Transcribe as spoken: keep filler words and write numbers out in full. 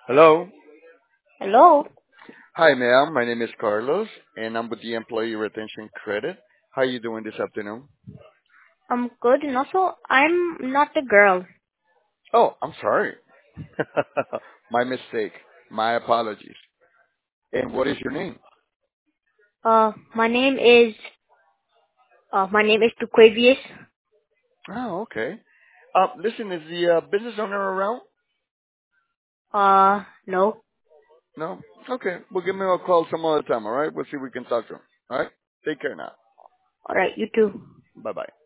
Hello. Hello. Hi, ma'am. My name is Carlos, and I'm with the Employee Retention Credit. How are you doing this afternoon? I'm good, and also I'm not a girl. Oh, I'm sorry. My mistake. My apologies. And what is your name? Uh, my name is uh, my name is Tuquavius. Oh, okay. Uh, listen, is the uh, business owner around? Uh, no. No? Okay. Well, give me a call some other time, all right? We'll see if we can talk to him. All right? Take care now. All right, you too. Bye-bye.